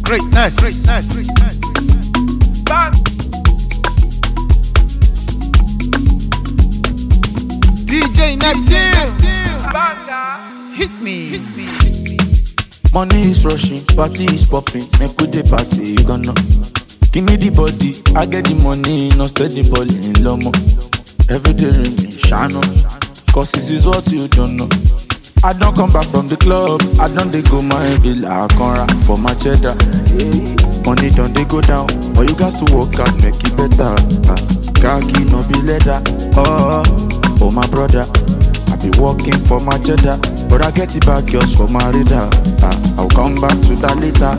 Greatness. DJ Native. Hit me. Money is rushing, party is popping. Make we the party, you don't know. Give me the body, I get the money. No steady balling, lomo. Every day ring me, shine on. Cause this is what you don't know. I don't come back from the club. I don't they go my villa, I can't rap for my cheddar. Money don't they go down, but you guys to work out, make it better. Khaki no be leather. Oh my brother, I be working for my cheddar, but I get it back just for my radar. I'll come back to that later.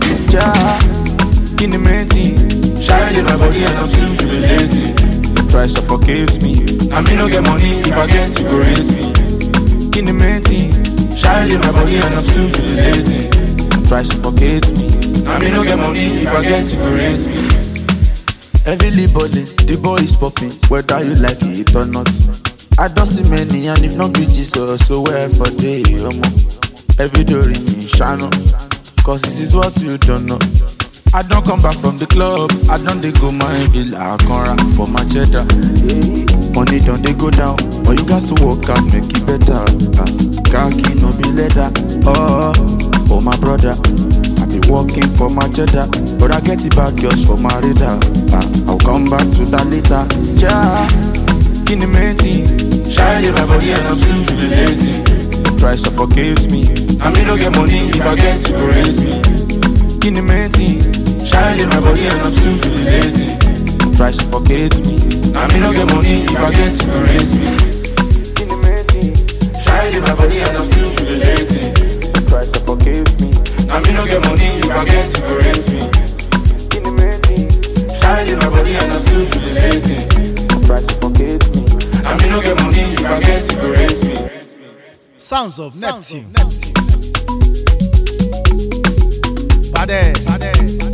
Yeah, in the main thing, shine in my body and I'm still jubilating. Try suffocate me, I mean no get money if I get to go raise me. In the main thing, shine in my body and I'm still jubilating. Try suffocate me, I mean no get money if I get to go raise me. Heavily balling, the boy is popping, whether you like it or not. I don't see many, and if not be Jesus, so wherever they every day in me, shine on. Cause this is what you don't know. I don't come back from the club, I don't they go my villa, I can't rap for my cheddar. Money don't they go down, but you guys to work out, make it better. Khaki no be leather. Oh my brother, I be working for my cheddar, but I get it back just for my radar. I'll come back to that later. Yeah, in the main thing, shine in my body and I'm still jubilating. Try suffocate me, I mean no get money if I get to go raise me. In the main thing, shine in my body and I'm still jubilating. Try suffocate me, I mean no get money if I get to go raise me. In the main thing, shine in my body and I'm still jubilating. Try suffocate me, I mean no get money if I get to go raise me. In the main thing, shine in my body and I'm still jubilating. Try suffocate me, I mean no get money if I get to go raise me. Sounds of Neptune. Badass.